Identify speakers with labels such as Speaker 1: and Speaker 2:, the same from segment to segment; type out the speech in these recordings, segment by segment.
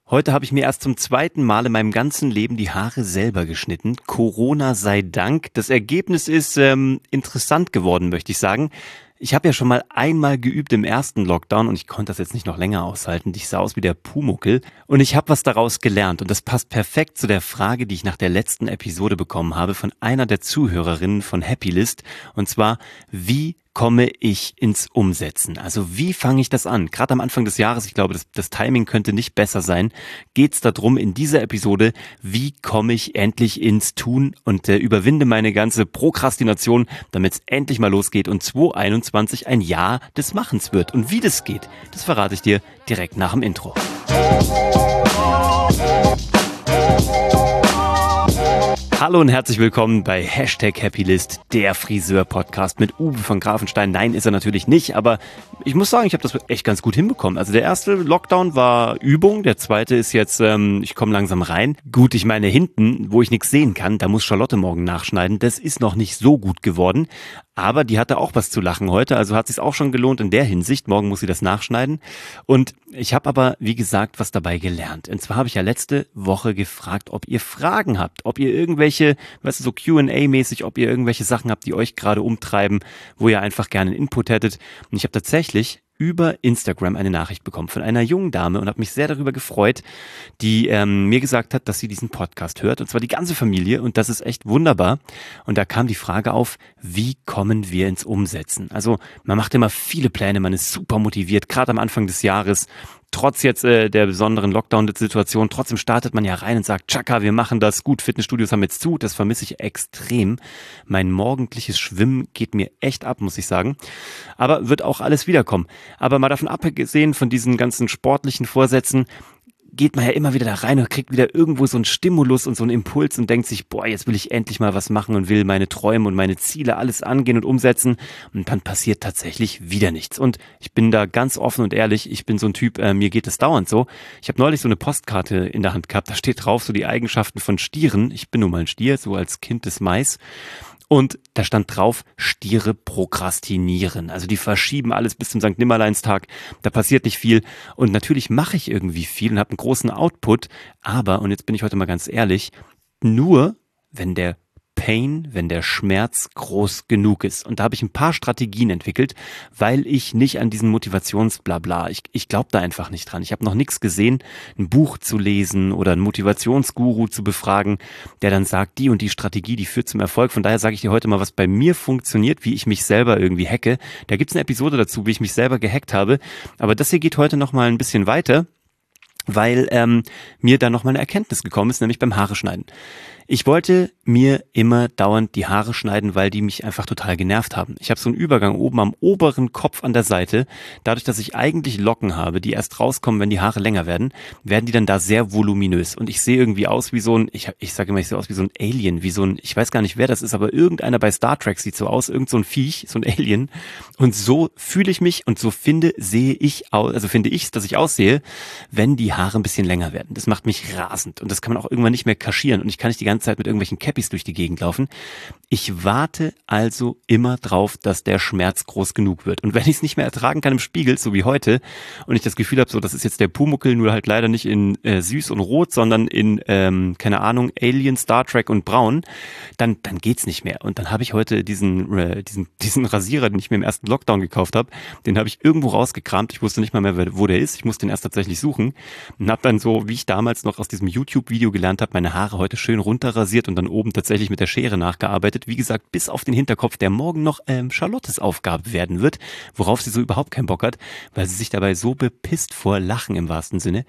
Speaker 1: Heute habe ich mir erst zum zweiten Mal in meinem ganzen Leben die Haare selber geschnitten. Corona sei Dank. Das Ergebnis ist interessant geworden, möchte ich sagen. Ich habe ja schon mal einmal geübt im ersten Lockdown und ich konnte das jetzt nicht noch länger aushalten. Ich sah aus wie der Pumuckl und ich habe was daraus gelernt und das passt perfekt zu der Frage, die ich nach der letzten Episode bekommen habe von einer der Zuhörerinnen von Happylist, und zwar: Wie komme ich ins Umsetzen? Also wie fange ich das an? Gerade am Anfang des Jahres, ich glaube, das Timing könnte nicht besser sein, geht es darum in dieser Episode: Wie komme ich endlich ins Tun und überwinde meine ganze Prokrastination, damit es endlich mal losgeht und 2021 ein Jahr des Machens wird. Und wie das geht, das verrate ich dir direkt nach dem Intro. Hallo und herzlich willkommen bei #Happylist, der Friseur-Podcast mit Uwe von Grafenstein. Nein, ist er natürlich nicht, aber ich muss sagen, ich habe das echt ganz gut hinbekommen. Also der erste Lockdown war Übung, der zweite ist jetzt, ich komme langsam rein. Gut, ich meine hinten, wo ich nichts sehen kann, da muss Charlotte morgen nachschneiden. Das ist noch nicht so gut geworden, aber die hatte auch was zu lachen heute, also hat es sich auch schon gelohnt in der Hinsicht. Morgen muss sie das nachschneiden. Und ich habe aber, wie gesagt, was dabei gelernt. Und zwar habe ich ja letzte Woche gefragt, ob ihr Fragen habt, ob ihr irgendwelche, weißt du, so Q&A-mäßig, ob ihr irgendwelche Sachen habt, die euch gerade umtreiben, wo ihr einfach gerne einen Input hättet. Und ich habe tatsächlich über Instagram eine Nachricht bekommen von einer jungen Dame und habe mich sehr darüber gefreut, die mir gesagt hat, dass sie diesen Podcast hört, und zwar die ganze Familie, und das ist echt wunderbar. Und da kam die Frage auf: Wie kommen wir ins Umsetzen? Also man macht immer viele Pläne, man ist super motiviert, gerade am Anfang des Jahres. Trotz jetzt der besonderen Lockdown-Situation, trotzdem startet man ja rein und sagt: Tschakka, wir machen das. Gut, Fitnessstudios haben jetzt zu, das vermisse ich extrem. Mein morgendliches Schwimmen geht mir echt ab, muss ich sagen. Aber wird auch alles wiederkommen. Aber mal davon abgesehen von diesen ganzen sportlichen Vorsätzen, geht man ja immer wieder da rein und kriegt wieder irgendwo so einen Stimulus und so einen Impuls und denkt sich: Boah, jetzt will ich endlich mal was machen und will meine Träume und meine Ziele alles angehen und umsetzen. Und dann passiert tatsächlich wieder nichts. Und ich bin da ganz offen und ehrlich, ich bin so ein Typ, mir geht es dauernd so. Ich habe neulich so eine Postkarte in der Hand gehabt, da steht drauf so die Eigenschaften von Stieren. Ich bin nun mal ein Stier, so als Kind des Mais. Und da stand drauf: Stiere prokrastinieren. Also die verschieben alles bis zum Sankt Nimmerleinstag. Da passiert nicht viel. Und natürlich mache ich irgendwie viel und habe einen großen Output. Aber, und jetzt bin ich heute mal ganz ehrlich, nur wenn der Pain, wenn der Schmerz groß genug ist. Und da habe ich ein paar Strategien entwickelt, weil ich nicht an diesen Motivationsblabla, ich glaube da einfach nicht dran. Ich habe noch nichts gesehen, ein Buch zu lesen oder einen Motivationsguru zu befragen, der dann sagt, die und die Strategie, die führt zum Erfolg. Von daher sage ich dir heute mal, was bei mir funktioniert, wie ich mich selber irgendwie hacke. Da gibt's eine Episode dazu, wie ich mich selber gehackt habe. Aber das hier geht heute noch mal ein bisschen weiter, weil mir da noch mal eine Erkenntnis gekommen ist, nämlich beim Haare schneiden. Ich wollte mir immer dauernd die Haare schneiden, weil die mich einfach total genervt haben. Ich habe so einen Übergang oben am oberen Kopf an der Seite. Dadurch, dass ich eigentlich Locken habe, die erst rauskommen, wenn die Haare länger werden, werden die dann da sehr voluminös. Und ich sehe irgendwie aus wie so ein, ich sage immer, ich sehe aus wie so ein Alien, wie so ein, ich weiß gar nicht, wer das ist, aber irgendeiner bei Star Trek sieht so aus, irgend so ein Viech, so ein Alien. Und so fühle ich mich und so finde ich, dass ich aussehe, wenn die Haare ein bisschen länger werden. Das macht mich rasend und das kann man auch irgendwann nicht mehr kaschieren und ich kann nicht die ganze Zeit mit irgendwelchen Cappies durch die Gegend laufen. Ich warte also immer drauf, dass der Schmerz groß genug wird. Und wenn ich es nicht mehr ertragen kann im Spiegel, so wie heute, und ich das Gefühl habe, so, das ist jetzt der Pumuckl, nur halt leider nicht in süß und rot, sondern in, keine Ahnung, Alien, Star Trek und braun, dann geht's nicht mehr. Und dann habe ich heute diesen Rasierer, den ich mir im ersten Lockdown gekauft habe, den habe ich irgendwo rausgekramt. Ich wusste nicht mal mehr, wo der ist. Ich musste den erst tatsächlich suchen und habe dann so, wie ich damals noch aus diesem YouTube-Video gelernt habe, meine Haare heute schön runterrasiert und dann oben tatsächlich mit der Schere nachgearbeitet. Wie gesagt, bis auf den Hinterkopf, der morgen noch Charlottes Aufgabe werden wird, worauf sie so überhaupt keinen Bock hat, weil sie sich dabei so bepisst vor Lachen im wahrsten Sinne.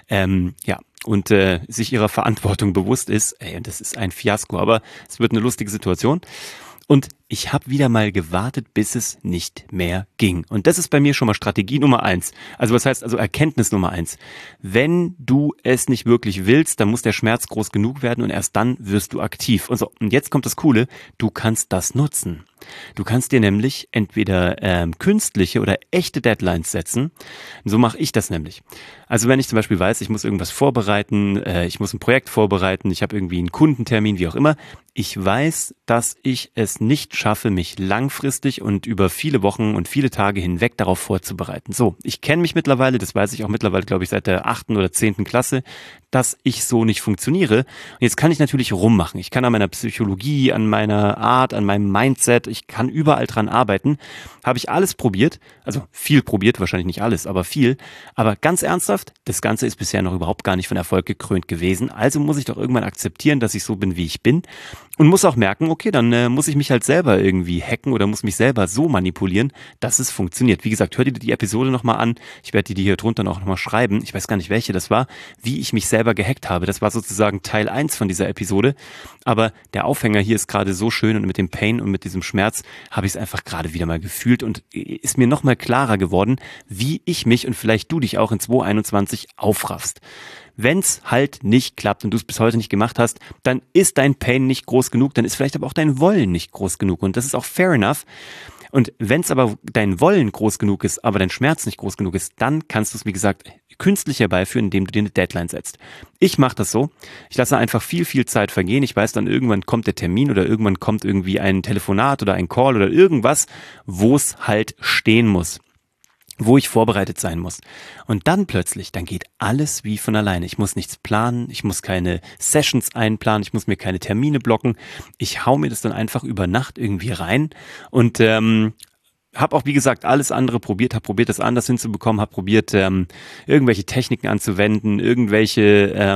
Speaker 1: Und sich ihrer Verantwortung bewusst ist. Und das ist ein Fiasko, aber es wird eine lustige Situation. Und ich habe wieder mal gewartet, bis es nicht mehr ging. Und das ist bei mir schon mal Strategie Nummer 1. Also was heißt also Erkenntnis Nummer 1? Wenn du es nicht wirklich willst, dann muss der Schmerz groß genug werden und erst dann wirst du aktiv. Und so, und jetzt kommt das Coole, du kannst das nutzen. Du kannst dir nämlich entweder künstliche oder echte Deadlines setzen. So mache ich das nämlich. Also wenn ich zum Beispiel weiß, ich muss irgendwas vorbereiten, ich muss ein Projekt vorbereiten, ich habe irgendwie einen Kundentermin, wie auch immer. Ich weiß, dass ich es nicht schaffe, mich langfristig und über viele Wochen und viele Tage hinweg darauf vorzubereiten. So, ich kenne mich mittlerweile, das weiß ich auch mittlerweile, glaube ich, seit der 8. oder 10. Klasse, dass ich so nicht funktioniere. Und jetzt kann ich natürlich rummachen. Ich kann an meiner Psychologie, an meiner Art, an meinem Mindset, ich kann überall dran arbeiten. Habe ich alles probiert, also viel probiert, wahrscheinlich nicht alles, aber viel. Aber ganz ernsthaft, das Ganze ist bisher noch überhaupt gar nicht von Erfolg gekrönt gewesen. Also muss ich doch irgendwann akzeptieren, dass ich so bin, wie ich bin. Und muss auch merken, okay, dann muss ich mich halt selber irgendwie hacken oder muss mich selber so manipulieren, dass es funktioniert. Wie gesagt, hör dir die Episode nochmal an. Ich werde die hier drunter auch nochmal schreiben. Ich weiß gar nicht, welche das war, wie ich mich selber gehackt habe. Das war sozusagen Teil 1 von dieser Episode. Aber der Aufhänger hier ist gerade so schön und mit dem Pain und mit diesem Schmerz habe ich es einfach gerade wieder mal gefühlt und ist mir nochmal klarer geworden, wie ich mich und vielleicht du dich auch in 2021 aufraffst. Wenn's halt nicht klappt und du es bis heute nicht gemacht hast, dann ist dein Pain nicht groß genug, dann ist vielleicht aber auch dein Wollen nicht groß genug und das ist auch fair enough. Und wenn's aber dein Wollen groß genug ist, aber dein Schmerz nicht groß genug ist, dann kannst du es, wie gesagt, künstlich herbeiführen, indem du dir eine Deadline setzt. Ich mache das so, ich lasse einfach viel Zeit vergehen. Ich weiß dann, irgendwann kommt der Termin oder irgendwann kommt irgendwie ein Telefonat oder ein Call oder irgendwas, wo es halt stehen muss, wo ich vorbereitet sein muss. Und dann plötzlich, dann geht alles wie von alleine. Ich muss nichts planen, ich muss keine Sessions einplanen, ich muss mir keine Termine blocken. Ich hau mir das dann einfach über Nacht irgendwie rein und habe auch, wie gesagt, alles andere probiert, habe probiert, das anders hinzubekommen, habe probiert, irgendwelche Techniken anzuwenden, irgendwelche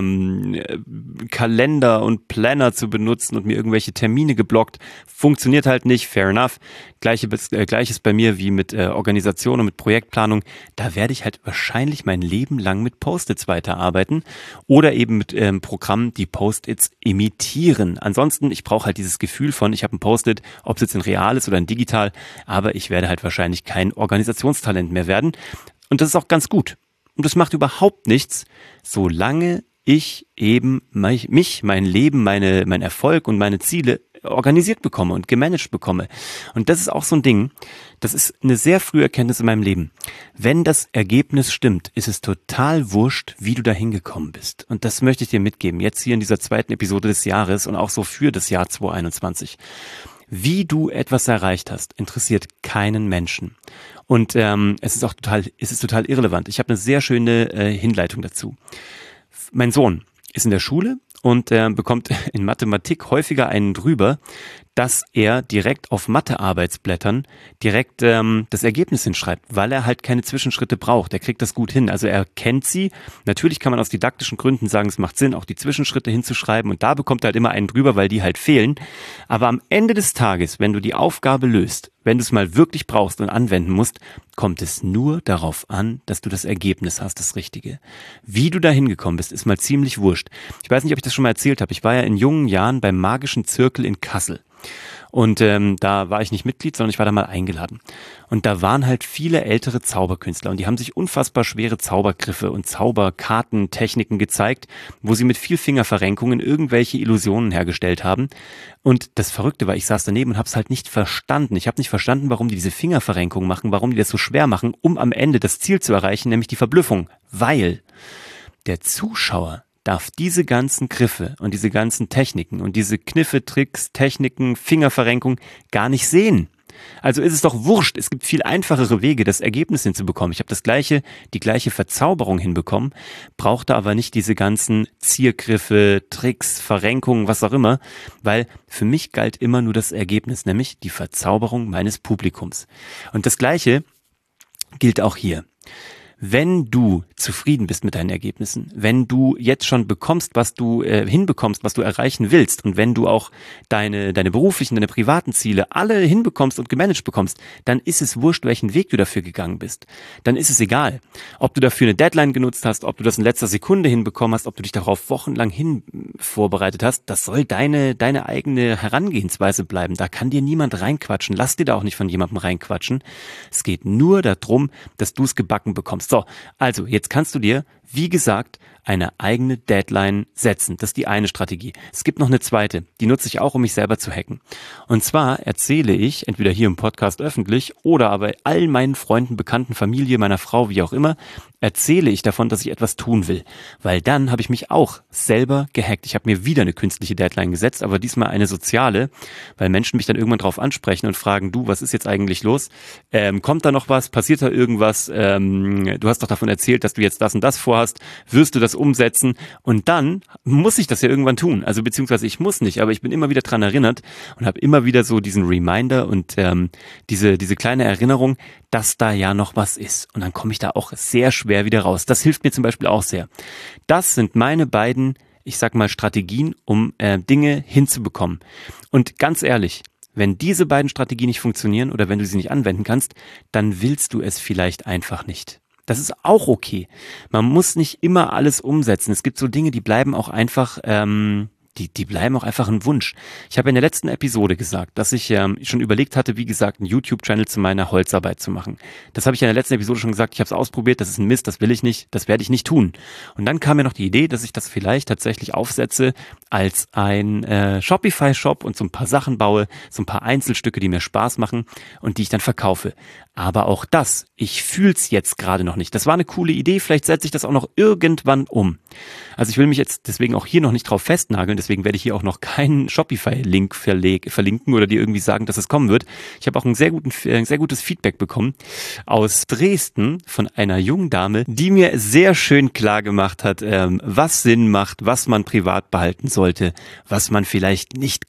Speaker 1: Kalender und Planner zu benutzen und mir irgendwelche Termine geblockt. Funktioniert halt nicht, fair enough. Gleiches bei mir wie mit Organisation und mit Projektplanung. Da werde ich halt wahrscheinlich mein Leben lang mit Post-its weiterarbeiten oder eben mit Programmen, die Post-its imitieren. Ansonsten, ich brauche halt dieses Gefühl von, ich habe ein Post-it, ob es jetzt in real ist oder in digital, aber ich werde halt wahrscheinlich kein Organisationstalent mehr werden. Und das ist auch ganz gut. Und das macht überhaupt nichts, solange ich eben mein Leben, mein Erfolg und meine Ziele organisiert bekomme und gemanagt bekomme. Und das ist auch so ein Ding, das ist eine sehr frühe Erkenntnis in meinem Leben. Wenn das Ergebnis stimmt, ist es total wurscht, wie du da hingekommen bist. Und das möchte ich dir mitgeben, jetzt hier in dieser 2. Episode des Jahres und auch so für das Jahr 2021. Wie du etwas erreicht hast, interessiert keinen Menschen. Und es ist total irrelevant. Ich habe eine sehr schöne Hinleitung dazu. Mein Sohn ist in der Schule und bekommt in Mathematik häufiger einen drüber, dass er direkt auf Mathe-Arbeitsblättern direkt das Ergebnis hinschreibt, weil er halt keine Zwischenschritte braucht. Er kriegt das gut hin. Also er kennt sie. Natürlich kann man aus didaktischen Gründen sagen, es macht Sinn, auch die Zwischenschritte hinzuschreiben. Und da bekommt er halt immer einen drüber, weil die halt fehlen. Aber am Ende des Tages, wenn du die Aufgabe löst, wenn du es mal wirklich brauchst und anwenden musst, kommt es nur darauf an, dass du das Ergebnis hast, das Richtige. Wie du da hingekommen bist, ist mal ziemlich wurscht. Ich weiß nicht, ob ich das schon mal erzählt habe. Ich war ja in jungen Jahren beim Magischen Zirkel in Kassel. Und da war ich nicht Mitglied, sondern ich war da mal eingeladen. Und da waren halt viele ältere Zauberkünstler und die haben sich unfassbar schwere Zaubergriffe und Zauberkartentechniken gezeigt, wo sie mit viel Fingerverrenkungen irgendwelche Illusionen hergestellt haben. Und das Verrückte war, ich saß daneben und habe es halt nicht verstanden. Ich habe nicht verstanden, warum die diese Fingerverrenkungen machen, warum die das so schwer machen, um am Ende das Ziel zu erreichen, nämlich die Verblüffung. Weil der Zuschauer darf diese ganzen Griffe und diese ganzen Techniken und diese Kniffe, Tricks, Techniken, Fingerverrenkung gar nicht sehen. Also ist es doch wurscht, es gibt viel einfachere Wege, das Ergebnis hinzubekommen. Ich habe die gleiche Verzauberung hinbekommen, brauchte aber nicht diese ganzen Ziergriffe, Tricks, Verrenkungen, was auch immer, weil für mich galt immer nur das Ergebnis, nämlich die Verzauberung meines Publikums. Und das Gleiche gilt auch hier. Wenn du zufrieden bist mit deinen Ergebnissen, wenn du jetzt schon bekommst, was du hinbekommst, was du erreichen willst und wenn du auch deine beruflichen, deine privaten Ziele alle hinbekommst und gemanagt bekommst, dann ist es wurscht, welchen Weg du dafür gegangen bist. Dann ist es egal, ob du dafür eine Deadline genutzt hast, ob du das in letzter Sekunde hinbekommen hast, ob du dich darauf wochenlang hin vorbereitet hast. Das soll deine eigene Herangehensweise bleiben. Da kann dir niemand reinquatschen. Lass dir da auch nicht von jemandem reinquatschen. Es geht nur darum, dass du es gebacken bekommst. So, also jetzt kannst du dir Wie gesagt, eine eigene Deadline setzen. Das ist die eine Strategie. Es gibt noch eine zweite, die nutze ich auch, um mich selber zu hacken. Und zwar erzähle ich, entweder hier im Podcast öffentlich oder aber all meinen Freunden, Bekannten, Familie, meiner Frau, wie auch immer, erzähle ich davon, dass ich etwas tun will. Weil dann habe ich mich auch selber gehackt. Ich habe mir wieder eine künstliche Deadline gesetzt, aber diesmal eine soziale, weil Menschen mich dann irgendwann drauf ansprechen und fragen, du, was ist jetzt eigentlich los? Kommt da noch was? Passiert da irgendwas? Du hast doch davon erzählt, dass du jetzt das und das vorhast. Wirst du das umsetzen? Und dann muss ich das ja irgendwann tun. Also beziehungsweise ich muss nicht, aber ich bin immer wieder dran erinnert und habe immer wieder so diesen Reminder und diese kleine Erinnerung, dass da ja noch was ist. Und dann komme ich da auch sehr schwer wieder raus. Das hilft mir zum Beispiel auch sehr. Das sind meine beiden, ich sag mal, Strategien, um Dinge hinzubekommen. Und ganz ehrlich, wenn diese beiden Strategien nicht funktionieren oder wenn du sie nicht anwenden kannst, dann willst du es vielleicht einfach nicht. Das ist auch okay. Man muss nicht immer alles umsetzen. Es gibt so Dinge, die bleiben auch einfach, die bleiben auch einfach ein Wunsch. Ich habe in der letzten Episode gesagt, dass ich schon überlegt hatte, wie gesagt, einen YouTube-Channel zu meiner Holzarbeit zu machen. Das habe ich in der letzten Episode schon gesagt. Ich habe es ausprobiert, das ist ein Mist, das will ich nicht, das werde ich nicht tun. Und dann kam mir noch die Idee, dass ich das vielleicht tatsächlich aufsetze als ein Shopify-Shop und so ein paar Sachen baue, so ein paar Einzelstücke, die mir Spaß machen und die ich dann verkaufe. Aber auch das, ich fühl's jetzt gerade noch nicht. Das war eine coole Idee, vielleicht setze ich das auch noch irgendwann um. Also ich will mich jetzt deswegen auch hier noch nicht drauf festnageln, deswegen werde ich hier auch noch keinen Shopify-Link verlinken oder dir irgendwie sagen, dass es kommen wird. Ich habe auch ein sehr gutes Feedback bekommen aus Dresden von einer jungen Dame, die mir sehr schön klar gemacht hat, was Sinn macht, was man privat behalten sollte, was man vielleicht nicht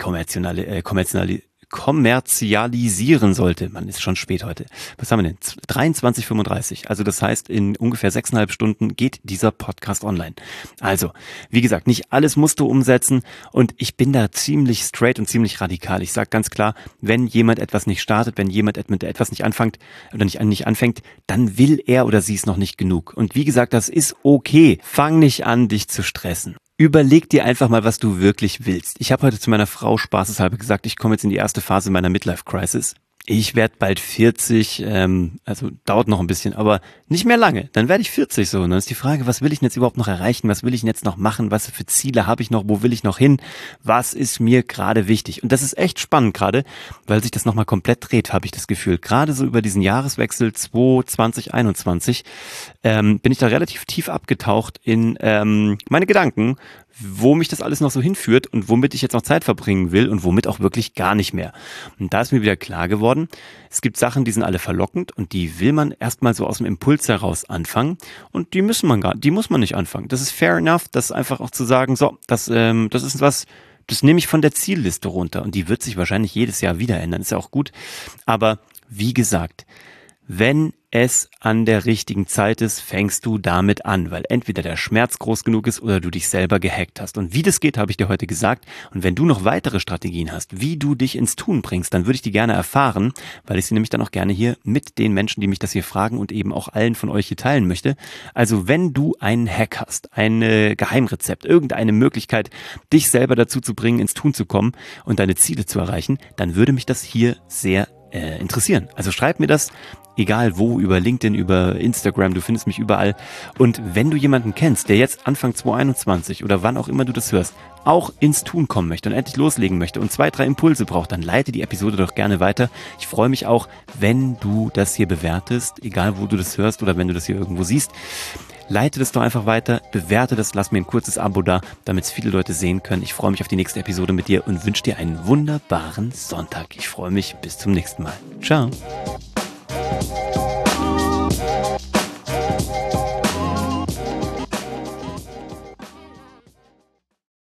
Speaker 1: kommerzialisieren sollte. Man ist schon spät heute. Was haben wir denn? 23:35. Also das heißt, in ungefähr 6,5 Stunden geht dieser Podcast online. Also, wie gesagt, nicht alles musst du umsetzen und ich bin da ziemlich straight und ziemlich radikal. Ich sage ganz klar, wenn jemand etwas nicht startet, wenn jemand mit etwas nicht anfängt oder nicht anfängt, dann will er oder sie es noch nicht genug. Und wie gesagt, das ist okay. Fang nicht an, dich zu stressen. Überleg dir einfach mal, was du wirklich willst. Ich habe heute zu meiner Frau spaßeshalber gesagt, ich komme jetzt in die erste Phase meiner Midlife-Crisis. Ich werde bald 40, also dauert noch ein bisschen, aber nicht mehr lange. Dann werde ich 40 so. Und dann ist die Frage, was will ich denn jetzt überhaupt noch erreichen? Was will ich denn jetzt noch machen? Was für Ziele habe ich noch? Wo will ich noch hin? Was ist mir gerade wichtig? Und das ist echt spannend gerade, weil sich das nochmal komplett dreht, habe ich das Gefühl. Gerade so über diesen Jahreswechsel 2021 bin ich da relativ tief abgetaucht in meine Gedanken, wo mich das alles noch so hinführt und womit ich jetzt noch Zeit verbringen will und womit auch wirklich gar nicht mehr. Und da ist mir wieder klar geworden, es gibt Sachen, die sind alle verlockend und die will man erstmal so aus dem Impuls heraus anfangen und die muss man nicht anfangen. Das ist fair enough, das einfach auch zu sagen, so, das ist was, das nehme ich von der Zielliste runter und die wird sich wahrscheinlich jedes Jahr wieder ändern, ist ja auch gut. Aber wie gesagt, wenn es an der richtigen Zeit ist, fängst du damit an, weil entweder der Schmerz groß genug ist oder du dich selber gehackt hast. Und wie das geht, habe ich dir heute gesagt. Und wenn du noch weitere Strategien hast, wie du dich ins Tun bringst, dann würde ich die gerne erfahren, weil ich sie nämlich dann auch gerne hier mit den Menschen, die mich das hier fragen und eben auch allen von euch hier teilen möchte. Also wenn du einen Hack hast, ein Geheimrezept, irgendeine Möglichkeit, dich selber dazu zu bringen, ins Tun zu kommen und deine Ziele zu erreichen, dann würde mich das hier sehr interessieren. Also schreib mir das, egal wo, über LinkedIn, über Instagram, du findest mich überall. Und wenn du jemanden kennst, der jetzt Anfang 2021 oder wann auch immer du das hörst, auch ins Tun kommen möchte und endlich loslegen möchte und 2, 3 Impulse braucht, dann leite die Episode doch gerne weiter. Ich freue mich auch, wenn du das hier bewertest, egal wo du das hörst oder wenn du das hier irgendwo siehst. Leite das doch einfach weiter, bewerte das, lass mir ein kurzes Abo da, damit es viele Leute sehen können. Ich freue mich auf die nächste Episode mit dir und wünsche dir einen wunderbaren Sonntag. Ich freue mich, bis zum nächsten Mal. Ciao.